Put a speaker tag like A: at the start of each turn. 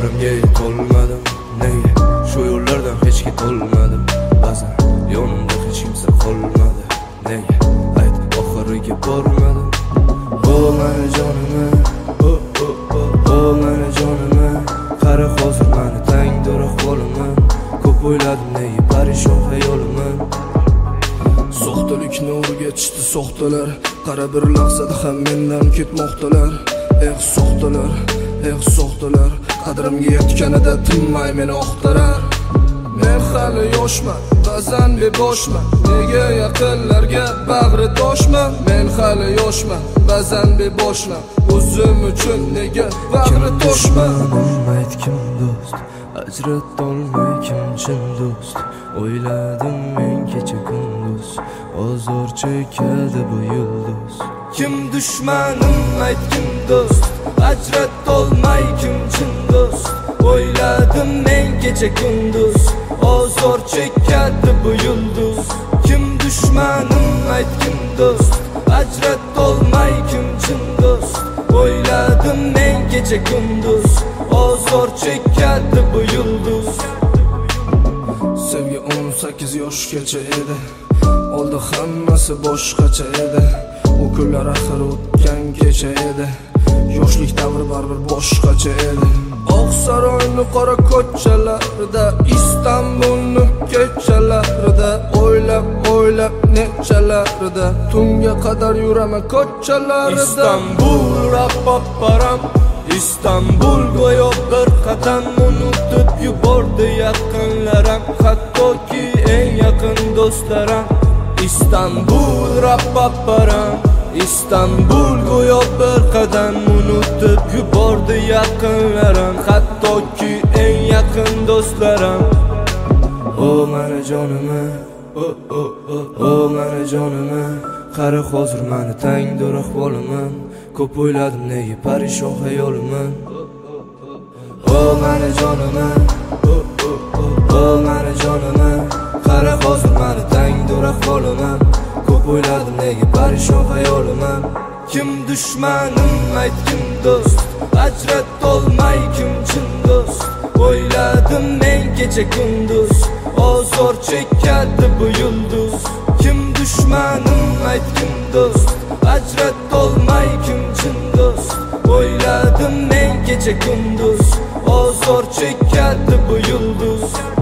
A: Yo'llarimga yetolmadim, nega shu yo'llardan hech ketolmadim. Ba'zan yonimda hech kimsa qolmadi, nega ayt oxiriga bormadim. O mani jonimni, o mani jonimni, qara hozir mani tangdir ahvolimni. Ko'p o'yladim, nega parishon xayolimni.
B: Soxtalikni o'rgatishdi soxtalar, qara bir lahzada ham mendan ketmoqdalar. Soxtalar, soxtalar, qadrimga yetganida tinmay meni oqtarar. Men hali yoshman, ba'zan beboshman, nega yaqinlarga bag'ri toshman. Men hali yoshman, ba'zan beboshman, o'zim uchun nega bag'ri toshman.
A: Ayt kim do'st, ajratolmay kim chin do'st. O'yladim men kecha kunduz, ozor chekadi bu yulduz. Kim dushmanim, ayt kim do'st, ajratolmay kim chin do'st. O'yladim men kecha kunduz, ozor chekadi bu yulduz. Kim dushmanim, ayt kim do'st, ajratolmay kim chin do'st. O'yladim men kecha kunduz, ozor chekadi bu yulduz.
B: Sevgi 18 yoshgacha edi, oldi hammasi boshqacha edi. O kunlar axir o'tgan kecha edi, yoshlik davri baribir boshqacha edi. Oqsaroyni qora ko'chalarida, Istanbulni kechalarida, o'ylab nechalarida, tunga qadar yuraman ko'chalarida.
A: Istanbul rappaparam, Istanbul go'yo bir qadam unutib yubordi yaqinlarim, hattoki eng yaqin do'stlarim. Istanbul rappaparam, Istanbul go'yo bir qadam unutib yubordi yaqinlarim, hattoki eng yaqin do'stlarim. O mani jonimni, o mani jonimni, qara hozir mani tangdir ahvolimni. Ko'p o'yladim, nega parishon xayolimni. O mani jonimni, o mani jonimni, qara hozir mani tangdir ahvolimni. Ko'p o'yladim, nega parishon xayolimni. Kim dushmanim, ayt kim do'st, ajratolmay kim chin do'st. O'yladim men kecha kunduz, ozor chekadi bu yulduz. Kim dushmanim, ayt kim do'st, ajratolmay kim chin do'st. O'yladim men kecha kunduz, ozor chekadi bu yulduz.